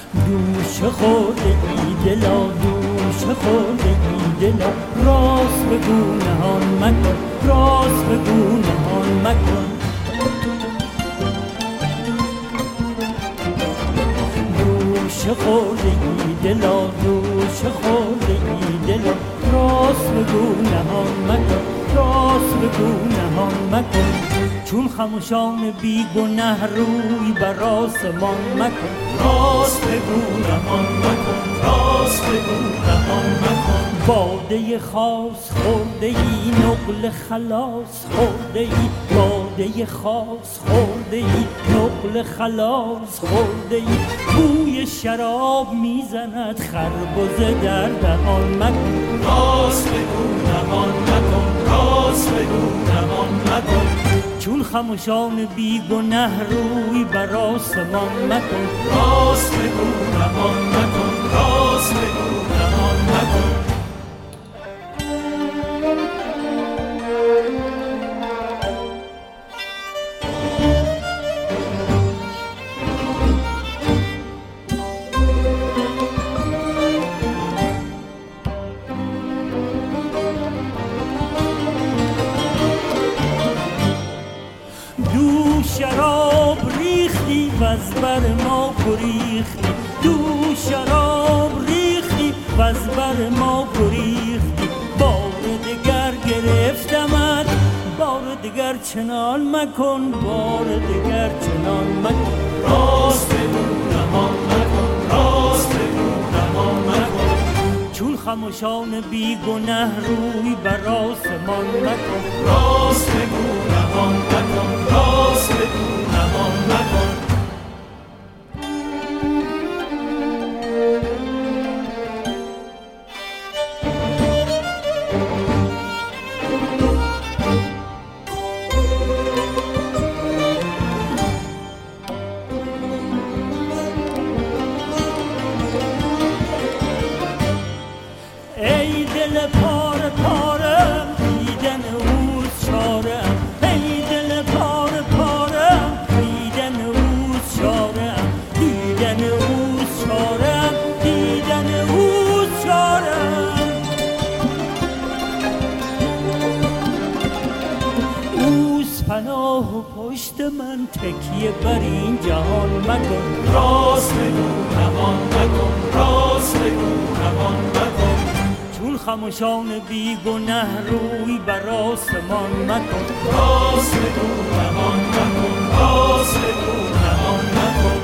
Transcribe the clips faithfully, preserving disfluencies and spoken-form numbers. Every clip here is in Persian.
دوش خورده ای دلا دوش خورده ای دلا راست بگو نهان مکن راست بگو نهان مکن دوش خورده ای دلا دوش خورده ای دلا راست بگو نهان مکن راست بگو نهان مکن چون خموشان بی گناه روی بر آسمان مکن راست بگو نهان مکن راست بگو نهان مکن باده خاص خورده ای نقل خلاص خورده ای باده خاص خورده ای نقل خلاص خورده ای بوی شراب میزند خربزه در دهان مکن راست بگو نهان مکن راست بگو نهان مکن چون خموشان بی گناه روی بر آسمان مکن راست بگو نهان مکن راست بگو نهان مکن شراب ریختی وز بر ما گریختی دو شراب ریختی وز بر ما گریختی بار دگر گرفتمت بار دگر چنان مکن بار دگر چنان مکن راست بگو نهان مکن راست بگو نهان مکن چون خموشان بی گناه روی بر آسمان مکن راست بگو نهان مکن راست بگو نهان مکن ای دل پاره پاره دیدن اوست چاره‌ام ای دل پاره پاره دیدن اوست چاره‌ام دیدن اوست چاره‌ام دیدن اوست چاره‌ام اوست پناه و پشت من تکیه بر این جهان مکن راست بگو نهان مکن راست بگو نهان مکن چون خموشان بی گناه روی بر آسمان مکن راست بگو نهان مکن راست بگو نهان مکن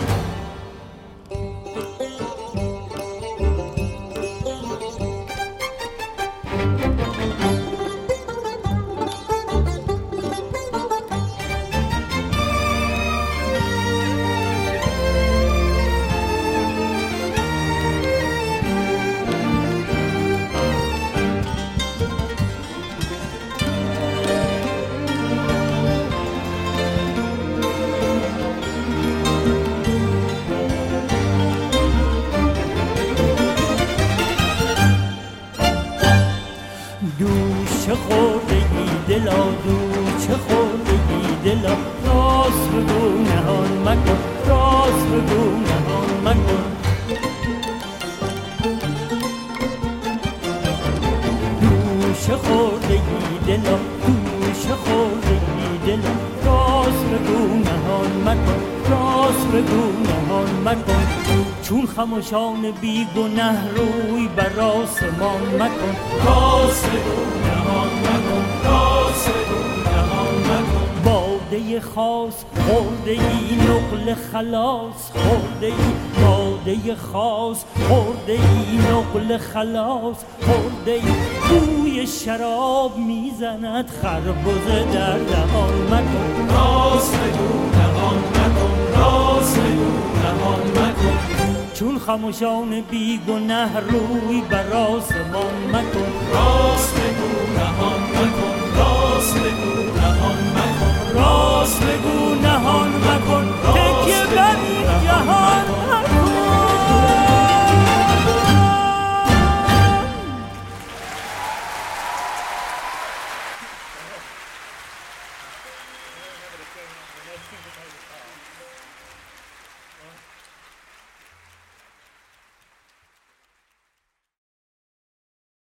دوش خورده ای دلا دوش خورده ای دلا راست بگو نهان مکن راست بگو نهان مکن دوش خورده ای دلا دوش خورده ای دلا راست بگو نهان مکن راست بگو نهان مکن چون خموشان بی گناه روی بر آسمان مکن راست بگو نهان مکن راست بگو نهان مکن باده خاص خورده ای نقل خلاص خورده ای باده خاص خورده ای نقل خلاص خورده ای بوی شراب میزند خربزه در دهان مکن راست بگو نهان مکن راست بگو نهان مکن چون خموشان بی گناه روی بر آسمان مکن راست بگو نهان مکن راست بگو نهان مکن راست بگو نهان مکن تکیه بر این جهان